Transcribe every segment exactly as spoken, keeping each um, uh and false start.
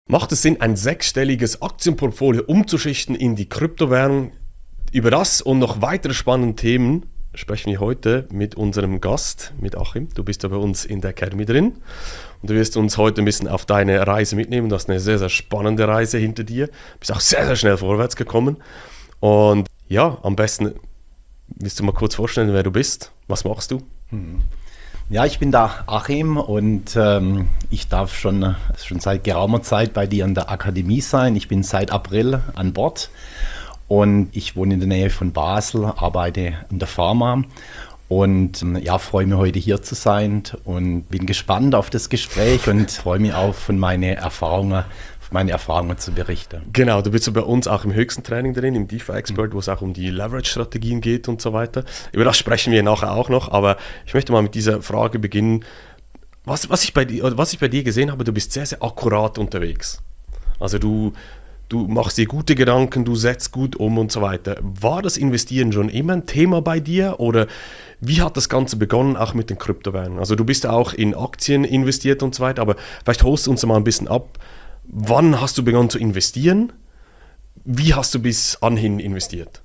Macht es Sinn, ein sechsstelliges Aktienportfolio umzuschichten in die Kryptowährung? Über das und noch weitere spannende Themen sprechen wir heute mit unserem Gast, mit Achim. Du bist ja bei uns in der Academy drin und du wirst uns heute ein bisschen auf deine Reise mitnehmen. Du hast eine sehr, sehr spannende Reise hinter dir. Du bist auch sehr, sehr schnell vorwärts gekommen. Und ja, am besten willst du mal kurz vorstellen, wer du bist. Was machst du? Hm. Ja, ich bin der Achim und ähm, ich darf schon, schon seit geraumer Zeit bei dir in der Akademie sein. Ich bin seit April an Bord und ich wohne in der Nähe von Basel, arbeite in der Pharma und ja, freue mich heute hier zu sein und bin gespannt auf das Gespräch und freue mich auch von meinen Erfahrungen meine Erfahrungen zu berichten. Genau, du bist ja bei uns auch im höchsten Training drin, im DeFi Expert, mhm. wo es auch um die Leverage-Strategien geht und so weiter. Über das sprechen wir nachher auch noch, aber ich möchte mal mit dieser Frage beginnen. Was, was, ich, bei dir, was ich bei dir gesehen habe, du bist sehr, sehr akkurat unterwegs. Also du, du machst dir gute Gedanken, du setzt gut um und so weiter. War das Investieren schon immer ein Thema bei dir oder wie hat das Ganze begonnen, auch mit den Kryptowährungen? Also du bist ja auch in Aktien investiert und so weiter, aber vielleicht holst du uns mal ein bisschen ab. Wann hast du begonnen zu investieren? Wie hast du bis anhin investiert?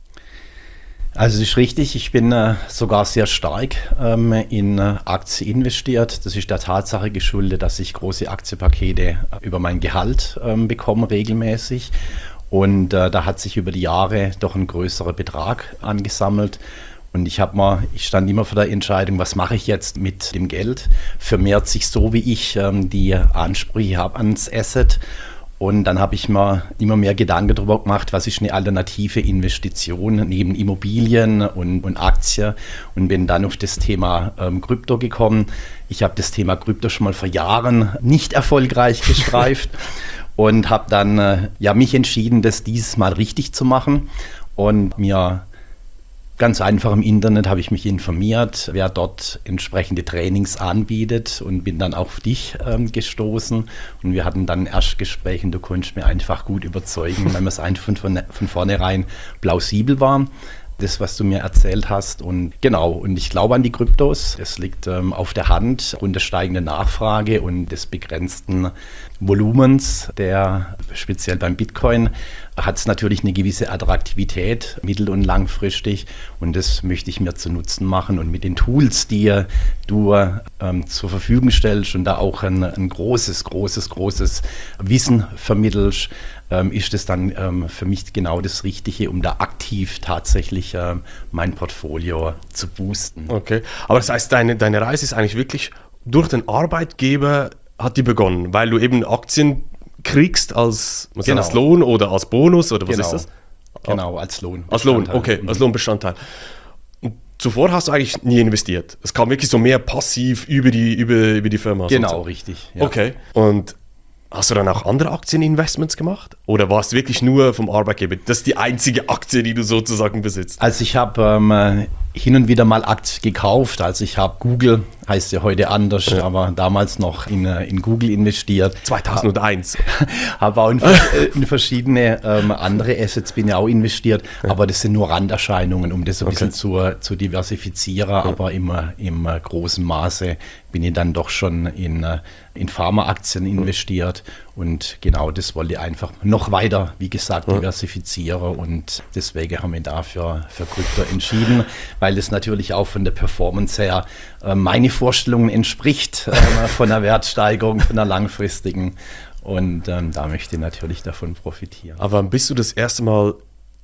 Also es ist richtig, ich bin äh, sogar sehr stark ähm, in äh, Aktien investiert. Das ist der Tatsache geschuldet, dass ich große Aktienpakete äh, über mein Gehalt ähm, bekomme regelmäßig. Und äh, da hat sich über die Jahre doch ein größerer Betrag angesammelt. Und ich habe mal, ich stand immer vor der Entscheidung, was mache ich jetzt mit dem Geld? Vermehrt sich so, wie ich ähm, die Ansprüche habe ans Asset. Und dann habe ich mir immer mehr Gedanken darüber gemacht, was ist eine alternative Investition neben Immobilien und, und Aktien und bin dann auf das Thema ähm, Krypto gekommen. Ich habe das Thema Krypto schon mal vor Jahren nicht erfolgreich gestreift und habe dann äh, ja, mich entschieden, das dieses Mal richtig zu machen und mir ganz einfach im Internet habe ich mich informiert, wer dort entsprechende Trainings anbietet und bin dann auf dich ähm, gestoßen und wir hatten dann ein Erstgespräch und du konntest mir einfach gut überzeugen, weil es einfach von, von, von vornherein plausibel war, das, was du mir erzählt hast. Und genau, und ich glaube an die Kryptos. Es liegt ähm, auf der Hand aufgrund der steigenden Nachfrage und des begrenzten Volumens, der speziell beim Bitcoin hat es natürlich eine gewisse Attraktivität mittel- und langfristig und das möchte ich mir zu Nutzen machen und mit den Tools, die du ähm, zur Verfügung stellst und da auch ein, ein großes, großes, großes Wissen vermittelst, ähm, ist es dann ähm, für mich genau das Richtige, um da aktiv tatsächlich ähm, mein Portfolio zu boosten. Okay, aber das heißt, deine, deine Reise ist eigentlich wirklich durch den Arbeitgeber hat die begonnen, weil du eben Aktien kriegst als, was genau. als Lohn oder als Bonus oder was genau. ist das? Genau, als Lohn. Als Lohn, okay, als Lohnbestandteil. Und zuvor hast du eigentlich nie investiert. Es kam wirklich so mehr passiv über die, über, über die Firma. Genau, sozusagen. Richtig. Ja. Okay, und hast du dann auch andere Aktieninvestments gemacht? Oder war es wirklich nur vom Arbeitgeber? Das ist die einzige Aktie, die du sozusagen besitzt? Also ich habe ähm, hin und wieder mal Aktien gekauft. Also ich habe Google, heißt ja heute anders, ja. aber damals noch in, in Google investiert. zweitausendeins. Habe auch in, in verschiedene ähm, andere Assets bin ja auch investiert. Ja. Aber das sind nur Randerscheinungen, um das ein okay. bisschen zu, zu diversifizieren. Ja. Aber immer im äh, großen Maße bin ich dann doch schon in, in Pharmaaktien investiert und genau das wollte ich einfach noch weiter, wie gesagt, diversifizieren und deswegen haben wir dafür für Krypto entschieden, weil es natürlich auch von der Performance her äh, meine Vorstellungen entspricht, äh, von der Wertsteigerung, von der langfristigen und ähm, da möchte ich natürlich davon profitieren. Aber bist du das erste Mal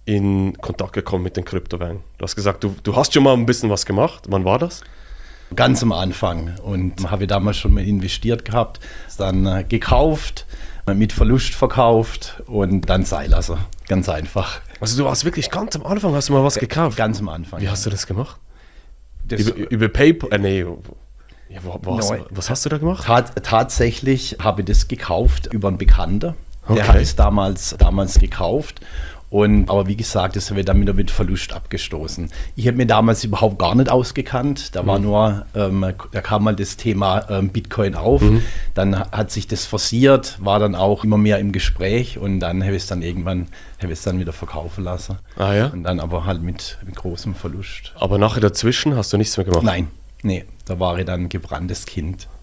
in Kontakt gekommen mit den Kryptowährungen? Du hast gesagt, du, du hast schon mal ein bisschen was gemacht. Wann war das? Ganz am Anfang und habe damals schon mal investiert gehabt, dann äh, gekauft, mit Verlust verkauft und dann sein lassen. Ganz einfach. Also du warst wirklich ganz am Anfang, hast du mal was G- gekauft? Ganz am Anfang. Wie ja. hast du das gemacht? Das über, über PayPal? Äh, nee. Ja, wo, wo hast, was hast du da gemacht? Tat, tatsächlich habe ich das gekauft über einen Bekannten. Der okay. hat es damals, damals gekauft. Und, aber wie gesagt, das wird dann wieder mit Verlust abgestoßen. Ich habe mir damals überhaupt gar nicht ausgekannt. Da war mhm. nur, ähm, da kam mal das Thema ähm, Bitcoin auf. Mhm. Dann hat sich das forciert, war dann auch immer mehr im Gespräch und dann habe ich es dann irgendwann, habe ich es dann wieder verkaufen lassen. Ah ja? Und dann aber halt mit, mit großem Verlust. Aber nachher dazwischen hast du nichts mehr gemacht? Nein, nee, da war ich dann ein gebranntes Kind.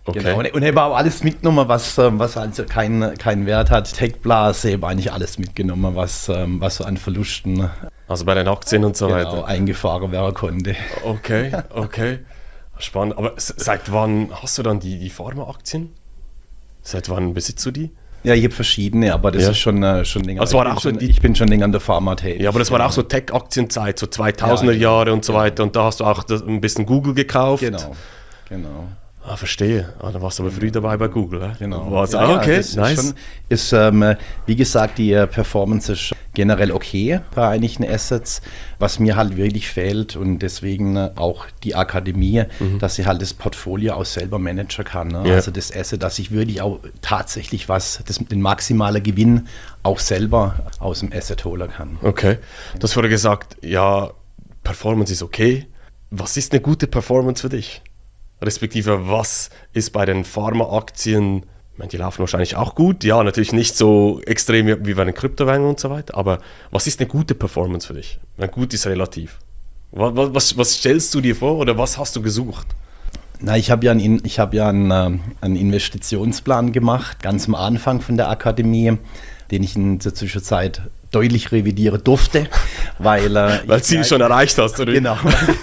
Okay. Genau. Und, und habe auch alles mitgenommen, was, ähm, was also keinen keinen Wert hat. Techblase, habe eigentlich alles mitgenommen, was, ähm, was so an Verlusten Also bei den Aktien und so genau, weiter. eingefahren werden konnte. Okay, okay. Spannend. Aber s- seit wann hast du dann die, die Pharma-Aktien? Seit wann besitzt du die? Ja, ich habe verschiedene, aber das Ja. ist schon, äh, schon länger. Also war ich, bin auch so schon, die- ich bin schon länger in der Pharma tätig. Ja, aber das war genau. auch so Tech-Aktienzeit, so zweitausender Ja, genau. Jahre und so weiter. Und da hast du auch das, ein bisschen Google gekauft. Genau, genau. Ah, verstehe. Ah, da warst du aber früh dabei bei Google. Äh? Genau. War's, Ja, ah, ja, okay, das nice. Ist, schon, ist ähm, wie gesagt, die äh, Performance ist generell okay bei einigen Assets. Was mir halt wirklich fehlt und deswegen äh, auch die Akademie, Mhm. dass sie halt das Portfolio auch selber managen kann. Ne? Ja. Also das Asset, dass ich wirklich auch tatsächlich was, das, den maximalen Gewinn auch selber aus dem Asset holen kann. Okay. Du hast vorher gesagt, ja, Performance ist okay. Was ist eine gute Performance für dich? Respektive, was ist bei den Pharma-Aktien, ich meine, die laufen wahrscheinlich auch gut, ja, natürlich nicht so extrem wie bei den Kryptowährungen und so weiter, aber was ist eine gute Performance für dich? Weil gut ist relativ. Was, was, was stellst du dir vor oder was hast du gesucht? Na, ich habe ja, einen, ich hab ja einen, ähm, einen Investitionsplan gemacht, ganz am Anfang von der Akademie, den ich in der Zwischenzeit deutlich revidieren durfte, weil... Äh, Weil Ziel schon erreicht hast, oder? Genau.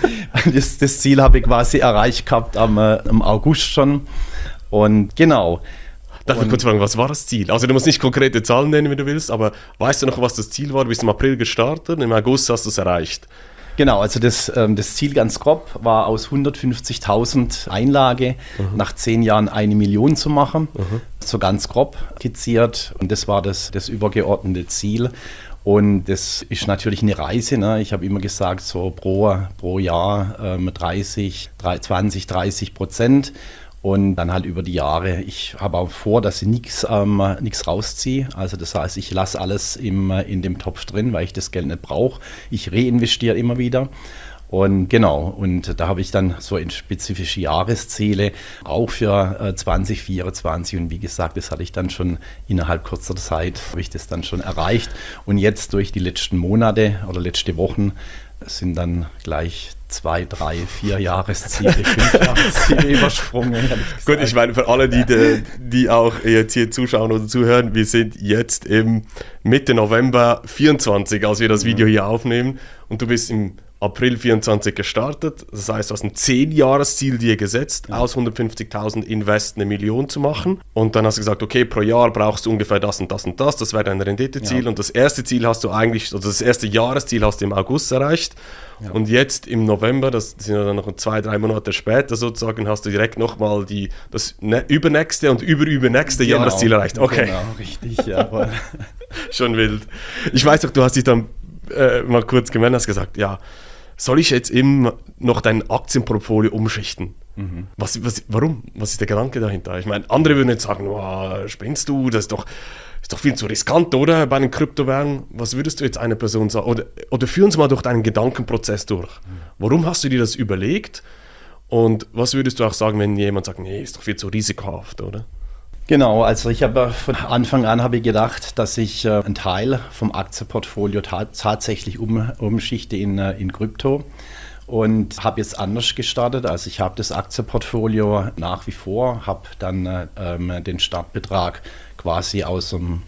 Das, das Ziel habe ich quasi erreicht gehabt am, äh, am August schon. Und genau. Darf ich Und- kurz fragen, was war das Ziel? Also du musst nicht konkrete Zahlen nennen, wenn du willst, aber weißt du noch, was das Ziel war? Du bist im April gestartet und im August hast du es erreicht. Genau, also das, ähm, das Ziel ganz grob war aus hundertfünfzigtausend Einlage nach zehn Jahren eine Million zu machen. So ganz grob skizziert. Und das war das, das übergeordnete Ziel. Und das ist natürlich eine Reise. Ne? Ich habe immer gesagt, so pro, pro Jahr ähm, dreißig, zwanzig, dreißig Prozent. Und dann halt über die Jahre. Ich habe auch vor, dass ich nichts ähm, nichts rausziehe. Also das heißt, ich lasse alles im, äh, in dem Topf drin, weil ich das Geld nicht brauche. Ich reinvestiere immer wieder. Und genau, und da habe ich dann so in spezifische Jahresziele auch für äh, zwanzig vierundzwanzig. Und wie gesagt, das hatte ich dann schon innerhalb kurzer Zeit, habe ich das dann schon erreicht. Und jetzt durch die letzten Monate oder letzte Wochen sind dann gleich zwei, drei, vier Jahresziele, fünf Jahresziele übersprungen. ehrlich gesagt. Gut, ich meine, für alle, die, die, die auch jetzt hier zuschauen oder zuhören, wir sind jetzt im Mitte November vierundzwanzig, als wir das Video hier aufnehmen, und du bist im April vierundzwanzig gestartet. Das heißt, du hast ein zehn-Jahres-Ziel dir gesetzt, aus hundertfünfzigtausend Invest eine Million zu machen. Und dann hast du gesagt, okay, pro Jahr brauchst du ungefähr das und das und das. Das wäre dein Renditeziel. Ja. Und das erste Ziel hast du eigentlich, also das erste Jahresziel hast du im August erreicht. Ja. Und jetzt im November, das sind ja dann noch zwei, drei Monate später sozusagen, hast du direkt nochmal die, das ne, übernächste und überübernächste Genau, Jahresziel erreicht. Okay, Genau, richtig, jawohl. schon wild. Ich weiß doch, du hast dich dann äh, mal kurz gemeldet, hast gesagt, ja, soll ich jetzt eben noch dein Aktienportfolio umschichten? Mhm. Was, was, warum? Was ist der Gedanke dahinter? Ich meine, andere würden jetzt sagen, oh, spinnst du, das ist doch, ist doch viel zu riskant, oder? Bei den Kryptowährungen. Was würdest du jetzt einer Person sagen? Oder, oder führ uns mal durch deinen Gedankenprozess durch. Warum hast du dir das überlegt? Und was würdest du auch sagen, wenn jemand sagt, nee, ist doch viel zu risikohaft, oder? Genau, also ich habe von Anfang an habe ich gedacht, dass ich äh, einen Teil vom Aktienportfolio ta- tatsächlich um, umschichte in, äh, in Krypto und habe jetzt anders gestartet. Also ich habe das Aktienportfolio nach wie vor, habe dann äh, ähm, den Startbetrag quasi aus dem,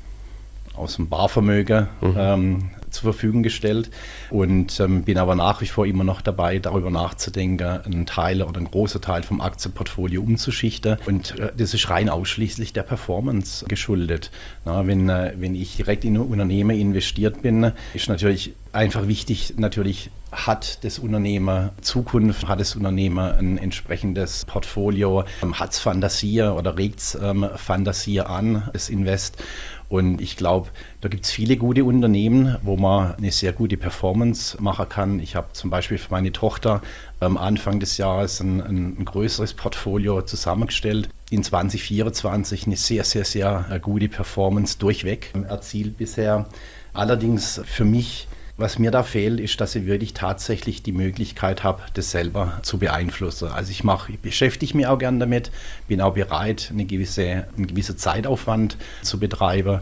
aus dem Barvermögen mhm. ähm, zur Verfügung gestellt und ähm, bin aber nach wie vor immer noch dabei, darüber nachzudenken, einen Teil oder einen großen Teil vom Aktienportfolio umzuschichten. Und äh, das ist rein ausschließlich der Performance geschuldet. Na, wenn, äh, wenn ich direkt in ein Unternehmen investiert bin, ist natürlich einfach wichtig, natürlich hat das Unternehmen Zukunft, hat das Unternehmen ein entsprechendes Portfolio, ähm, hat es Fantasie oder regt es ähm, Fantasie an, das Invest. Und ich glaube, da gibt es viele gute Unternehmen, wo man eine sehr gute Performance machen kann. Ich habe zum Beispiel für meine Tochter am Anfang des Jahres ein, ein, ein größeres Portfolio zusammengestellt. In zwanzig vierundzwanzig eine sehr, sehr, sehr gute Performance durchweg erzielt bisher. Allerdings für mich, was mir da fehlt, ist, dass ich wirklich tatsächlich die Möglichkeit habe, das selber zu beeinflussen. Also ich mache, ich beschäftige mich auch gern damit, bin auch bereit, eine gewisse, einen gewissen Zeitaufwand zu betreiben.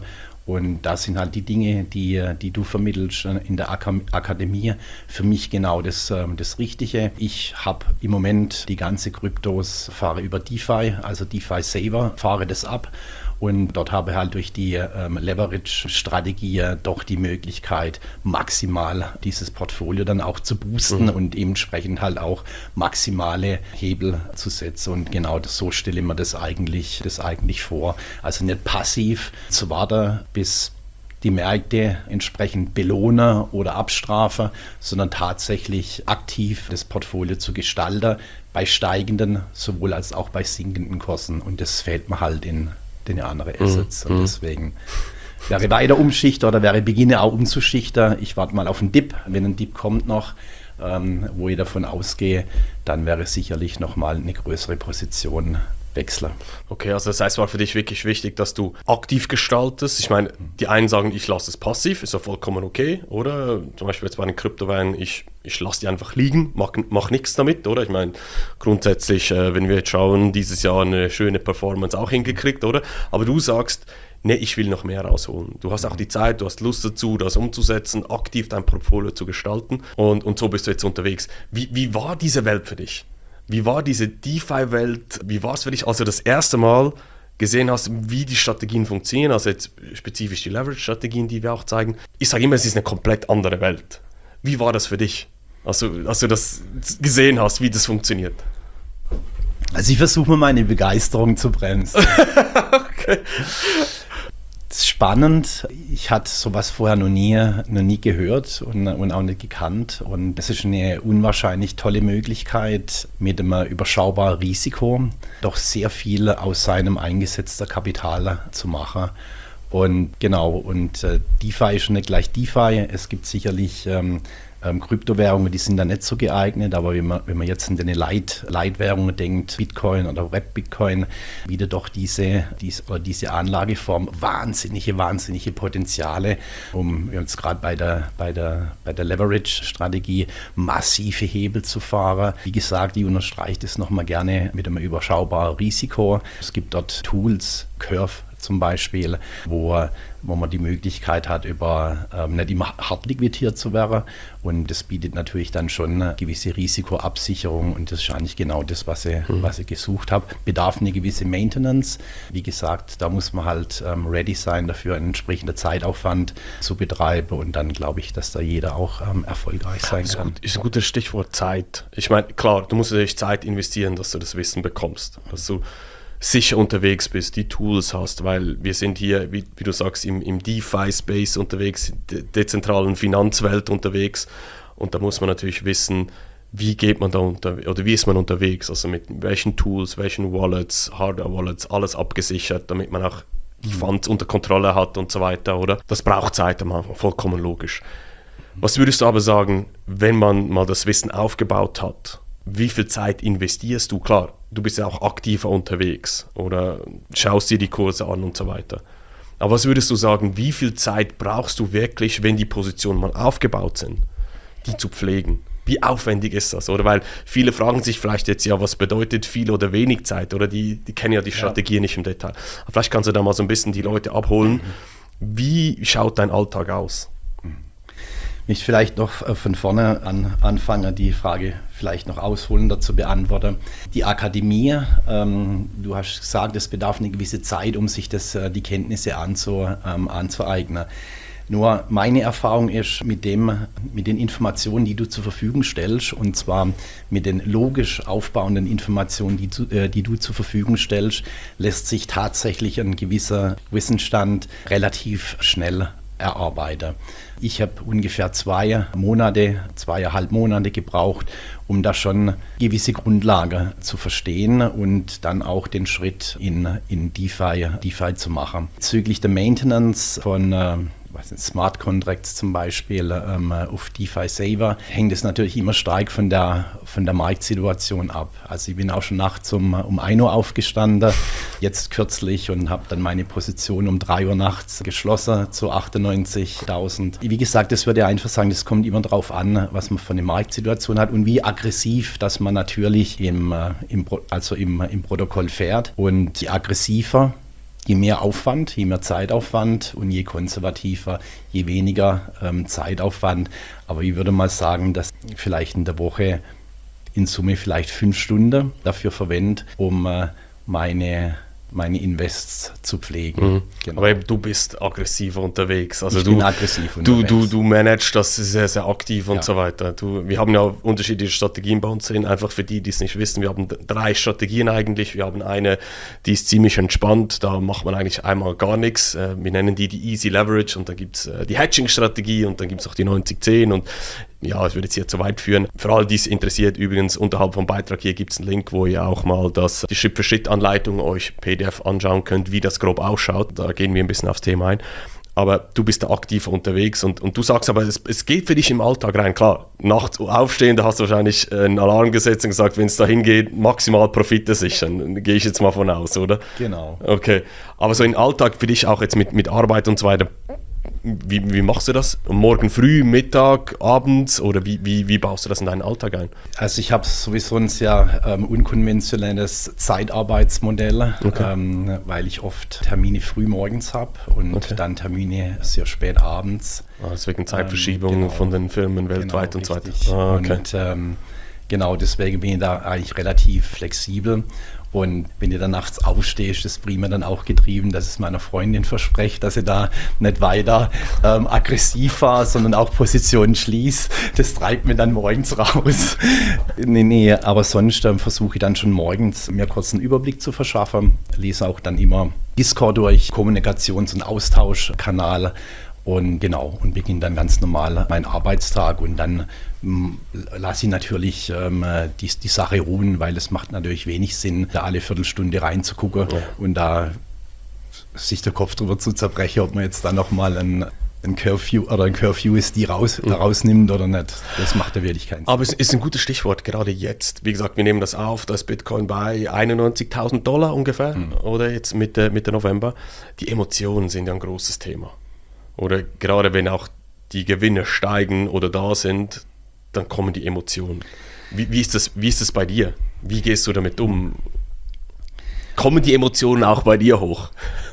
Und das sind halt die Dinge, die, die du vermittelst in der Akademie. Für mich genau das, das Richtige. Ich habe im Moment die ganze Kryptos, fahre über DeFi, also DeFi Saver, fahre das ab. Und dort habe ich halt durch die ähm, Leverage-Strategie doch die Möglichkeit, maximal dieses Portfolio dann auch zu boosten mhm. und dementsprechend halt auch maximale Hebel zu setzen. Und genau das, so stelle ich mir das eigentlich, das eigentlich vor. Also nicht passiv zu warten, bis die Märkte entsprechend belohnen oder abstrafen, sondern tatsächlich aktiv das Portfolio zu gestalten, bei steigenden sowohl als auch bei sinkenden Kursen. Und das fällt mir halt in den anderen Assets. Mhm. Und deswegen wäre weiter umschichter oder wäre beginne auch umzuschichten. Ich warte mal auf einen Dip. Wenn ein Dip kommt noch, ähm, wo ich davon ausgehe, dann wäre sicherlich nochmal eine größere Position wechseln. Okay, also das heißt, war für dich wirklich wichtig, dass du aktiv gestaltest. Ich meine, die einen sagen, ich lasse es passiv, ist ja vollkommen okay, oder? Zum Beispiel jetzt bei den Kryptowährungen, ich, ich lasse die einfach liegen, mach, mach nichts damit, oder? Ich meine, grundsätzlich, äh, wenn wir jetzt schauen, dieses Jahr eine schöne Performance auch hingekriegt, oder? Aber du sagst, nee, ich will noch mehr rausholen. Du hast auch die Zeit, du hast Lust dazu, das umzusetzen, aktiv dein Portfolio zu gestalten und, und so bist du jetzt unterwegs. Wie, wie war diese Welt für dich? Wie war diese DeFi-Welt, wie war es für dich, als du das erste Mal gesehen hast, wie die Strategien funktionieren, also jetzt spezifisch die Leverage-Strategien, die wir auch zeigen. Ich sage immer, es ist eine komplett andere Welt. Wie war das für dich, als du, als du das gesehen hast, wie das funktioniert? Also ich versuche mal meine Begeisterung zu bremsen. Okay. Das ist spannend. Ich hatte sowas vorher noch nie, noch nie gehört und, und auch nicht gekannt. Und es ist eine unwahrscheinlich tolle Möglichkeit, mit einem überschaubaren Risiko doch sehr viel aus seinem eingesetzten Kapital zu machen. Und genau, und äh, DeFi ist nicht gleich DeFi. Es gibt sicherlich ähm, ähm, Kryptowährungen, die sind da nicht so geeignet, aber wenn man, wenn man jetzt an eine Light, Leitwährungen denkt, Bitcoin oder Web-Bitcoin, bietet doch diese, diese, oder diese Anlageform wahnsinnige, wahnsinnige Potenziale, um jetzt gerade bei der, bei der, bei der Leverage-Strategie massive Hebel zu fahren. Wie gesagt, ich unterstreiche das nochmal gerne mit einem überschaubaren Risiko. Es gibt dort Tools, Curve zum Beispiel, wo, wo man die Möglichkeit hat, über ähm, nicht immer hart liquidiert zu werden. Und das bietet natürlich dann schon eine gewisse Risikoabsicherung und das ist eigentlich genau das, was ich, mhm. was ich gesucht habe. Bedarf eine gewisse Maintenance. Wie gesagt, da muss man halt ähm, ready sein, dafür einen entsprechenden Zeitaufwand zu betreiben und dann glaube ich, dass da jeder auch ähm, erfolgreich sein ist kann. Gut, ist ein gutes Stichwort Zeit. Ich meine, klar, du musst natürlich Zeit investieren, dass du das Wissen bekommst, dass du sicher unterwegs bist, die Tools hast, weil wir sind hier, wie, wie du sagst, im, im DeFi-Space unterwegs, de- dezentralen Finanzwelt unterwegs und da muss man natürlich wissen, wie geht man da unter, oder wie ist man unterwegs, also mit welchen Tools, welchen Wallets, Hardware-Wallets, alles abgesichert, damit man auch die Funds unter Kontrolle hat und so weiter, oder? Das braucht Zeit am Anfang, vollkommen logisch. Was würdest du aber sagen, wenn man mal das Wissen aufgebaut hat, wie viel Zeit investierst du? Klar, du bist ja auch aktiver unterwegs oder schaust dir die Kurse an und so weiter. Aber was würdest du sagen, wie viel Zeit brauchst du wirklich, wenn die Positionen mal aufgebaut sind, die zu pflegen? Wie aufwendig ist das? Oder weil viele fragen sich vielleicht jetzt, ja, was bedeutet viel oder wenig Zeit? Oder die, die kennen ja die Strategie ja. nicht im Detail. Aber vielleicht kannst du da mal so ein bisschen die Leute abholen. Wie schaut dein Alltag aus? Ich vielleicht noch von vorne an anfangen, die Frage vielleicht noch ausholender zu beantworten. Die Akademie, ähm, du hast gesagt, es bedarf eine gewisse Zeit, um sich das, die Kenntnisse anzu, ähm, anzueignen. Nur meine Erfahrung ist, mit, dem, mit den Informationen, die du zur Verfügung stellst, und zwar mit den logisch aufbauenden Informationen, die, zu, äh, die du zur Verfügung stellst, lässt sich tatsächlich ein gewisser Wissensstand relativ schnell erarbeiten. Ich habe ungefähr zwei Monate, zweieinhalb Monate gebraucht, um da schon gewisse Grundlagen zu verstehen und dann auch den Schritt in, in DeFi, DeFi zu machen. Bezüglich der Maintenance von äh, was sind Smart Contracts zum Beispiel ähm, auf DeFi Saver hängt es natürlich immer stark von der, von der Marktsituation ab. Also ich bin auch schon nachts um, um ein Uhr aufgestanden, jetzt kürzlich, und habe dann meine Position um drei Uhr nachts geschlossen zu achtundneunzigtausend. Wie gesagt, das würde ich einfach sagen, das kommt immer darauf an, was man von der Marktsituation hat und wie aggressiv, dass man natürlich im, im, also im, im Protokoll fährt. Und je aggressiver je mehr Aufwand, je mehr Zeitaufwand und je konservativer, je weniger ähm, Zeitaufwand. Aber ich würde mal sagen, dass vielleicht in der Woche in Summe vielleicht fünf Stunden dafür verwende, um äh, meine meine Invests zu pflegen. Mhm. Genau. Aber du bist aggressiver unterwegs. Also ich du, bin aggressiv unterwegs. Du, du, du managst das sehr, sehr aktiv und ja. so weiter. Du, wir haben ja unterschiedliche Strategien bei uns drin. Einfach für die, die es nicht wissen. Wir haben drei Strategien eigentlich. Wir haben eine, die ist ziemlich entspannt. Da macht man eigentlich einmal gar nichts. Wir nennen die die Easy Leverage und dann gibt es die Hedging-Strategie und dann gibt es auch die neunzig zehn und ja, es würde jetzt hier zu weit führen. Für alle, die es interessiert, übrigens unterhalb vom Beitrag hier gibt es einen Link, wo ihr auch mal das, die Schritt-für-Schritt-Anleitung euch P D F anschauen könnt, wie das grob ausschaut. Da gehen wir ein bisschen aufs Thema ein. Aber du bist da aktiv unterwegs und, und du sagst aber, es, es geht für dich im Alltag rein. Klar, nachts aufstehen, da hast du wahrscheinlich einen Alarm gesetzt und gesagt, wenn es dahin geht, maximal Profite sichern. Gehe ich jetzt mal von aus, oder? Genau. Okay, aber so im Alltag für dich auch jetzt mit, mit Arbeit und so weiter, Wie, wie machst du das? Morgen früh, Mittag, abends oder wie, wie, wie baust du das in deinen Alltag ein? Also ich habe sowieso ein sehr ähm, unkonventionelles Zeitarbeitsmodell, okay. ähm, weil ich oft Termine früh morgens habe und okay. dann Termine sehr spät abends. Ah, deswegen Zeitverschiebung ähm, genau, von den Firmen weltweit genau, und so weiter. Ah, okay. Und ähm, genau, deswegen bin ich da eigentlich relativ flexibel. Und wenn ihr dann nachts aufsteht, ist das prima dann auch getrieben, dass es meiner Freundin verspreche, dass sie da nicht weiter ähm, aggressiv war, sondern auch Positionen schließt. Das treibt mir dann morgens raus. nee, nee, aber sonst ähm, versuche ich dann schon morgens mir kurz einen Überblick zu verschaffen. Lese auch dann immer Discord durch, Kommunikations- und Austauschkanal. Und genau, und beginne dann ganz normal meinen Arbeitstag und dann m, lasse ich natürlich ähm, die, die Sache ruhen, weil es macht natürlich wenig Sinn, da alle Viertelstunde reinzugucken ja. und da sich der Kopf drüber zu zerbrechen, ob man jetzt dann nochmal ein, ein Curfew oder ein Curfew ist, die raus, mhm. rausnimmt oder nicht. Das macht ja wirklich keinen Sinn. Aber es ist ein gutes Stichwort, gerade jetzt. Wie gesagt, wir nehmen das auf, da ist Bitcoin bei einundneunzigtausend Dollar ungefähr, mhm. oder jetzt Mitte, Mitte November. Die Emotionen sind ja ein großes Thema. Oder gerade wenn auch die Gewinne steigen oder da sind, dann kommen die Emotionen. Wie, wie, ist das, wie ist das bei dir? Wie gehst du damit um? Kommen die Emotionen auch bei dir hoch?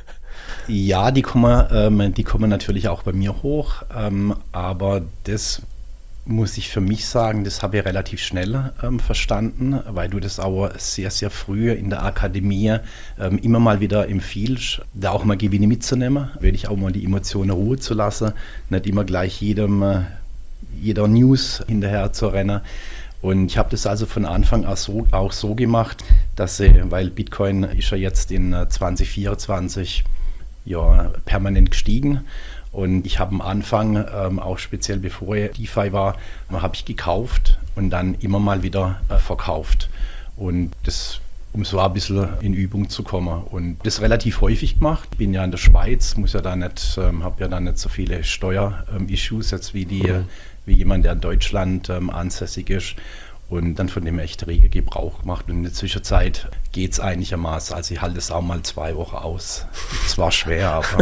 Ja, die kommen, ähm, die kommen natürlich auch bei mir hoch, ähm, aber das muss ich für mich sagen, das habe ich relativ schnell ähm, verstanden, weil du das auch sehr, sehr früh in der Akademie ähm, immer mal wieder empfiehlst, da auch mal Gewinne mitzunehmen, will ich auch mal die Emotionen Ruhe zu lassen, nicht immer gleich jedem, äh, jeder News hinterher zu rennen. Und ich habe das also von Anfang an so, auch so gemacht, dass sie, weil Bitcoin ist ja jetzt in zwanzig vierundzwanzig ja, permanent gestiegen. Und ich habe am Anfang, ähm, auch speziell bevor ich DeFi war, habe ich gekauft und dann immer mal wieder äh, verkauft. Und das, um so ein bisschen in Übung zu kommen. Und das relativ häufig gemacht. Ich bin ja in der Schweiz, muss ja da nicht, ähm, habe ja da nicht so viele Steuer-Issues jetzt wie, die, mhm. wie jemand, der in Deutschland ähm, ansässig ist. Und dann von dem echt rege Gebrauch gemacht. Und in der Zwischenzeit geht es einigermaßen. Also ich halte es auch mal zwei Wochen aus. Es war schwer, aber...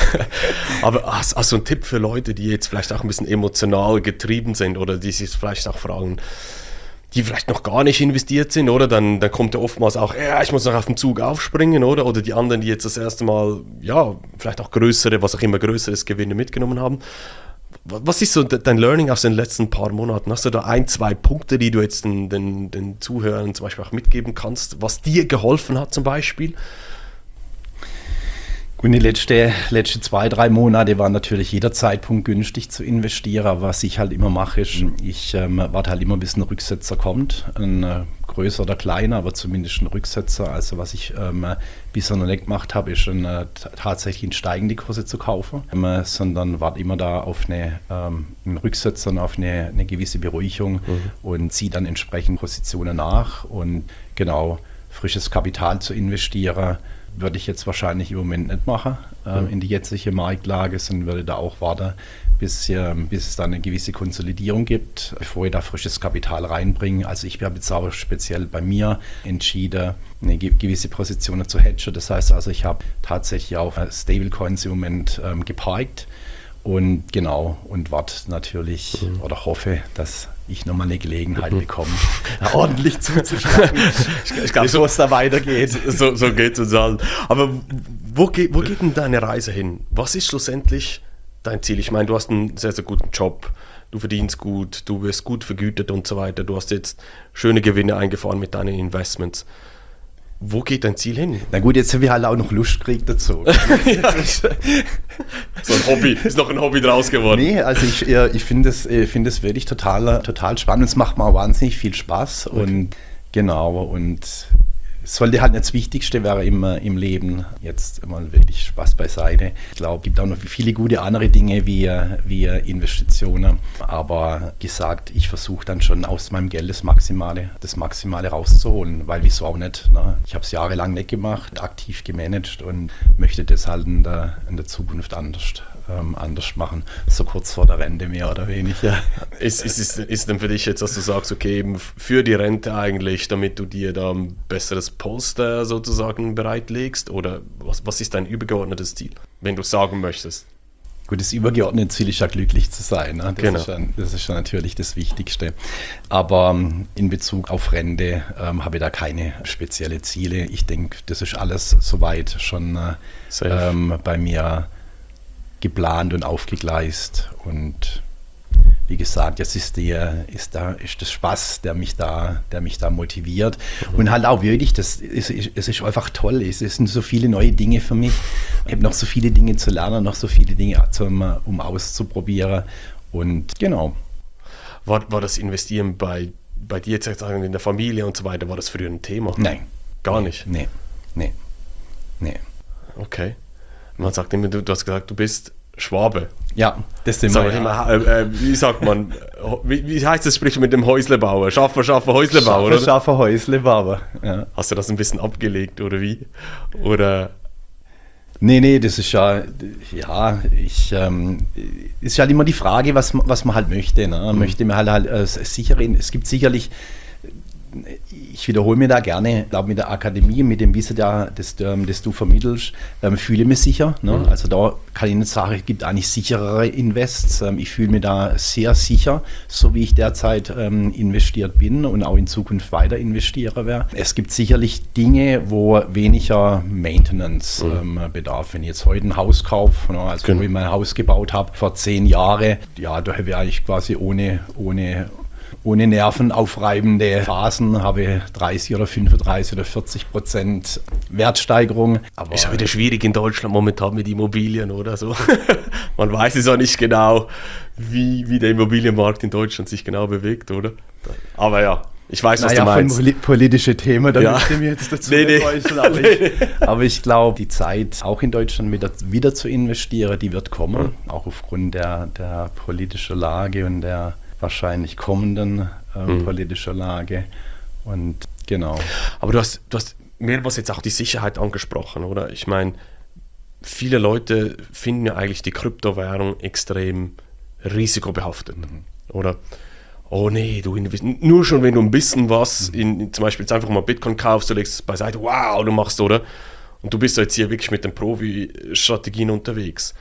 aber hast, hast du einen Tipp für Leute, die jetzt vielleicht auch ein bisschen emotional getrieben sind oder die sich vielleicht auch fragen, die vielleicht noch gar nicht investiert sind, oder? Dann, dann kommt ja oftmals auch, ja, ich muss noch auf den Zug aufspringen, oder? Oder die anderen, die jetzt das erste Mal, ja, vielleicht auch größere, was auch immer größeres Gewinne mitgenommen haben. Was ist so dein Learning aus den letzten paar Monaten? Hast du da ein, zwei Punkte, die du jetzt den, den, den Zuhörern zum Beispiel auch mitgeben kannst, was dir geholfen hat zum Beispiel? Und die letzten letzte zwei, drei Monate war natürlich jeder Zeitpunkt günstig zu investieren. Aber was ich halt immer mache, ist, ich ähm, warte halt immer, bis ein Rücksetzer kommt. Ein äh, größer oder kleiner, aber zumindest ein Rücksetzer. Also was ich ähm, bisher noch nicht gemacht habe, ist ein, äh, tatsächlich in steigende Kurse zu kaufen. Ähm, sondern warte immer da auf eine, ähm, einen Rücksetzer und auf eine, eine gewisse Beruhigung mhm. und ziehe dann entsprechend Positionen nach. Und genau, frisches Kapital zu investieren, würde ich jetzt wahrscheinlich im Moment nicht machen, äh, mhm. in die jetzige Marktlage, sondern würde da auch warten, bis, äh, bis es da eine gewisse Konsolidierung gibt, bevor ich da frisches Kapital reinbringe. Also ich habe jetzt aber speziell bei mir entschieden, eine ge- gewisse Positionen zu hedgen. Das heißt also, ich habe tatsächlich auch Stablecoins im Moment ähm, geparkt und genau, und warte natürlich mhm. oder hoffe, dass ich nochmal eine Gelegenheit mhm. bekomme, da ordentlich zuzuschlagen, ich, ich glaube, bevor es da weitergeht. So, so geht es allen. Aber wo geht, wo geht denn deine Reise hin? Was ist schlussendlich dein Ziel? Ich meine, du hast einen sehr, sehr guten Job, du verdienst gut, du wirst gut vergütet und so weiter, du hast jetzt schöne Gewinne eingefahren mit deinen Investments. Wo geht dein Ziel hin? Na gut, jetzt haben wir halt auch noch Lust gekriegt dazu. Ja, so ein Hobby, ist noch ein Hobby draus geworden. Nee, also ich, ich finde es find wirklich total, total spannend. Es macht mir auch wahnsinnig viel Spaß. Okay. Und genau, und es sollte halt nicht das Wichtigste wäre immer im Leben. Jetzt mal wirklich Spaß beiseite. Ich glaube, es gibt auch noch viele gute andere Dinge wie, wie Investitionen. Aber gesagt, ich versuche dann schon aus meinem Geld das Maximale, das Maximale rauszuholen. Weil wieso auch nicht? Ne? Ich habe es jahrelang nicht gemacht, aktiv gemanagt und möchte das halt in der, in der Zukunft anders, ähm, anders machen. So kurz vor der Rente mehr oder weniger. Ist, ist, ist, ist denn für dich jetzt, dass du sagst, okay, eben für die Rente eigentlich, damit du dir da ein besseres Polster sozusagen bereitlegst? Oder was, was ist dein übergeordnetes Ziel, wenn du sagen möchtest? Gut, das übergeordnete Ziel ist ja glücklich zu sein. Ne? Das, genau. ist ja, das ist ja natürlich das Wichtigste. Aber ähm, in Bezug auf Rente ähm, habe ich da keine spezielle Ziele. Ich denke, das ist alles soweit schon äh, ähm, bei mir geplant und aufgegleist. Und wie gesagt, jetzt ist, die, ist, da, ist das Spaß, der mich da, der mich da motiviert. Mhm. Und halt auch wirklich, das ist, es ist einfach toll. Es sind so viele neue Dinge für mich. Ich habe noch so viele Dinge zu lernen, noch so viele Dinge zum, um auszuprobieren. Und genau. War, war das Investieren bei, bei dir jetzt in der Familie und so weiter, war das früher ein Thema? Nein. Gar nicht? Nee, nee, nee. Okay. Man sagt immer, du, du hast gesagt, du bist Schwabe. Ja, das sind Sag wir. Immer, äh, äh, wie sagt man, wie, wie heißt das Sprichwort mit dem Häuslebauer? Schaffer, Schaffer, Häuslebauer, Schaffer, Schaffer, Häuslebauer, ja. Hast du das ein bisschen abgelegt, oder wie? Oder... Nee, nee, das ist ja, ja, ich, ähm, ist halt immer die Frage, was, was man halt möchte. Ne? Mhm. Möchte man halt, halt äh, sicher, es gibt sicherlich, ich wiederhole mir da gerne, ich glaube mit der Akademie, mit dem Wissen, da, das, ähm, das du vermittelst, ähm, fühle ich mich sicher. Ne? Mhm. Also da kann ich nicht sagen, es gibt eigentlich sicherere Invests. Ähm, ich fühle mich da sehr sicher, so wie ich derzeit ähm, investiert bin und auch in Zukunft weiter investiere werde. Es gibt sicherlich Dinge, wo weniger Maintenance mhm. ähm, bedarf. Wenn ich jetzt heute ein Haus kaufe, ne? Also genau. Wo ich mein Haus gebaut habe vor zehn Jahren, ja, da habe ich eigentlich quasi ohne, ohne Ohne nervenaufreibende Phasen habe ich dreißig oder fünfunddreißig oder vierzig Prozent Wertsteigerung. Aber ist ja wieder schwierig in Deutschland momentan mit Immobilien oder so. Man weiß es auch nicht genau, wie, wie der Immobilienmarkt in Deutschland sich genau bewegt, oder? Aber ja, ich weiß, was naja, du meinst. Von politische Themen, da ja. möchte ich mir jetzt dazu nee, nee. täuschen. Aber ich, aber ich glaube, die Zeit, auch in Deutschland wieder, wieder zu investieren, die wird kommen. Mhm. Auch aufgrund der, der politischen Lage und der wahrscheinlich kommenden äh, mhm. politischer Lage. Und genau. Aber du hast, du hast mehrmals jetzt auch die Sicherheit angesprochen, oder? Ich meine, viele Leute finden ja eigentlich die Kryptowährung extrem risikobehaftet, mhm. oder? Oh nee, du nur schon wenn du ein bisschen was, mhm. in, in, zum Beispiel jetzt einfach mal Bitcoin kaufst, du legst es beiseite, wow, du machst, oder? Und du bist jetzt hier wirklich mit den Profi-Strategien unterwegs.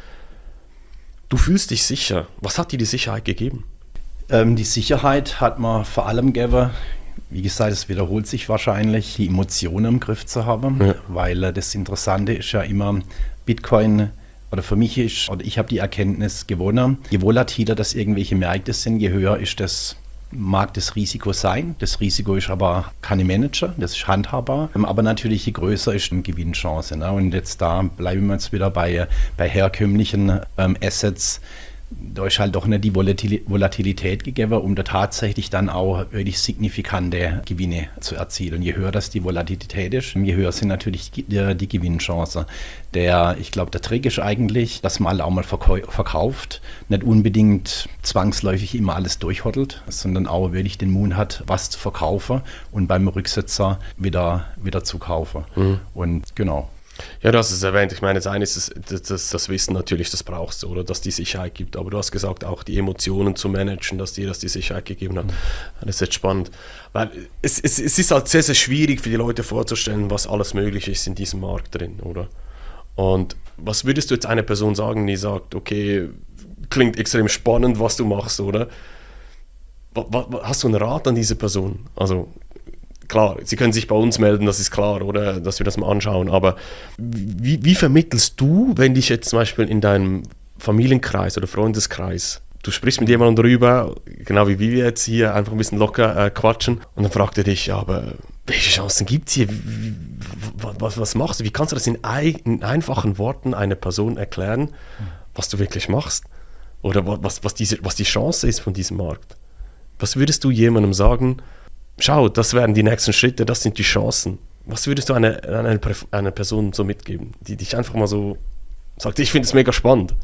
Du fühlst dich sicher. Was hat dir die Sicherheit gegeben? Ähm, die Sicherheit hat man vor allem gegeben, wie gesagt, es wiederholt sich wahrscheinlich, die Emotionen im Griff zu haben, ja. Weil äh, das Interessante ist ja immer, Bitcoin, oder für mich ist, oder ich habe die Erkenntnis gewonnen, je volatiler das irgendwelche Märkte sind, je höher ist das, mag das Risiko sein. Das Risiko ist aber keine Manager, das ist handhabbar, aber natürlich je größer ist die Gewinnchance. Ne? Und jetzt da bleiben wir jetzt wieder bei, bei herkömmlichen ähm, Assets. Da ist halt doch nicht die Volatilität gegeben, um da tatsächlich dann auch wirklich signifikante Gewinne zu erzielen. Je höher das die Volatilität ist, je höher sind natürlich die, die Gewinnchancen. Der, ich glaube, der Trick ist eigentlich, dass man auch mal verkauft, nicht unbedingt zwangsläufig immer alles durchhottelt, sondern auch wirklich den Mut hat, was zu verkaufen und beim Rücksetzer wieder, wieder zu kaufen. Mhm. Und genau. Ja, du hast es erwähnt. Ich meine, das eine ist das, das, das Wissen natürlich, das brauchst du, oder dass die Sicherheit gibt. Aber du hast gesagt, auch die Emotionen zu managen, dass dir das die Sicherheit gegeben hat. Mhm. Das ist jetzt spannend. Weil es, es, es ist halt sehr, sehr schwierig für die Leute vorzustellen, was alles möglich ist in diesem Markt drin, oder? Und was würdest du jetzt einer Person sagen, die sagt, okay, klingt extrem spannend, was du machst, oder? wa, wa, hast du einen Rat an diese Person? Also klar, sie können sich bei uns melden, das ist klar, oder dass wir das mal anschauen, aber wie, wie vermittelst du, wenn dich jetzt zum Beispiel in deinem Familienkreis oder Freundeskreis, du sprichst mit jemandem darüber, genau wie wir jetzt hier einfach ein bisschen locker äh, quatschen und dann fragt er dich, ja, aber welche Chancen gibt es hier? Wie, was, was machst du? Wie kannst du das in, ein, in einfachen Worten einer Person erklären, was du wirklich machst? Oder was, was, diese, was die Chance ist von diesem Markt? Was würdest du jemandem sagen, schau, das wären die nächsten Schritte, das sind die Chancen. Was würdest du einer eine, eine Person so mitgeben, die dich einfach mal so sagt, ich finde es mega spannend?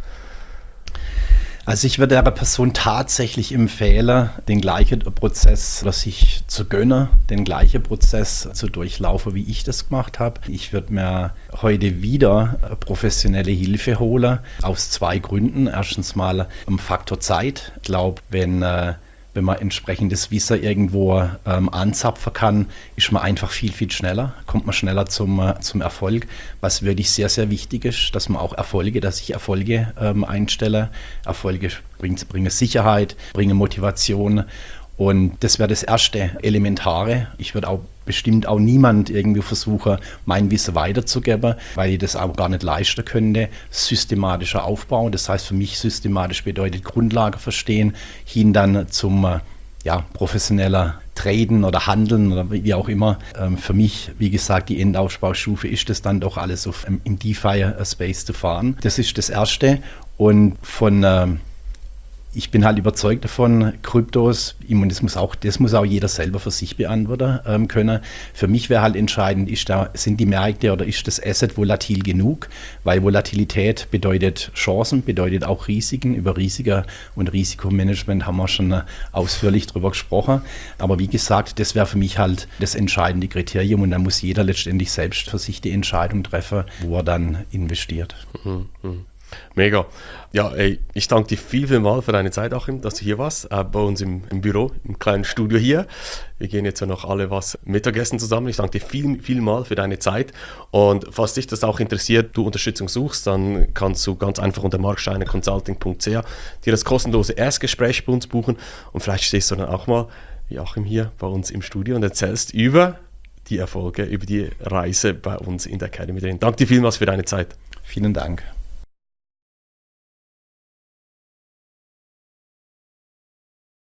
Also ich würde der Person tatsächlich empfehlen, den gleichen Prozess oder sich zu gönnen, den gleichen Prozess zu durchlaufen, wie ich das gemacht habe. Ich würde mir heute wieder professionelle Hilfe holen, aus zwei Gründen. Erstens mal am Faktor Zeit. Ich glaube, wenn äh, Wenn man entsprechendes Wissen irgendwo ähm, anzapfen kann, ist man einfach viel, viel schneller, kommt man schneller zum, äh, zum Erfolg, was wirklich sehr, sehr wichtig ist, dass man auch Erfolge, dass ich Erfolge ähm, einstelle. Erfolge bringen, bringen Sicherheit, bringen Motivation und das wäre das erste Elementare. Ich würde auch bestimmt auch niemand irgendwie versuchen, mein Wissen weiterzugeben, weil ich das auch gar nicht leisten könnte. Systematischer Aufbau, das heißt für mich systematisch bedeutet Grundlage verstehen, hin dann zum ja, professioneller Traden oder Handeln oder wie auch immer. Ähm, für mich, wie gesagt, die Endaufbaustufe ist es dann doch alles auf, ähm, im DeFi-Space zu fahren. Das ist das Erste und von ähm, ich bin halt überzeugt davon, Kryptos, das muss auch, das muss auch jeder selber für sich beantworten ähm, können. Für mich wäre halt entscheidend, ist da, sind die Märkte oder ist das Asset volatil genug? Weil Volatilität bedeutet Chancen, bedeutet auch Risiken. Über Risiken und Risikomanagement haben wir schon ausführlich drüber gesprochen. Aber wie gesagt, das wäre für mich halt das entscheidende Kriterium und dann muss jeder letztendlich selbst für sich die Entscheidung treffen, wo er dann investiert. Mhm. Mega. Ja, ey, ich danke dir viel, viel mal für deine Zeit, Achim, dass du hier warst, äh, bei uns im, im Büro, im kleinen Studio hier. Wir gehen jetzt ja noch alle was Mittagessen zusammen. Ich danke dir viel, viel mal für deine Zeit und falls dich das auch interessiert, du Unterstützung suchst, dann kannst du ganz einfach unter marksteiner consulting punkt c h dir das kostenlose Erstgespräch bei uns buchen und vielleicht stehst du dann auch mal, wie Achim hier, bei uns im Studio und erzählst über die Erfolge, über die Reise bei uns in der Academy drin. Danke dir vielmals für deine Zeit. Vielen Dank.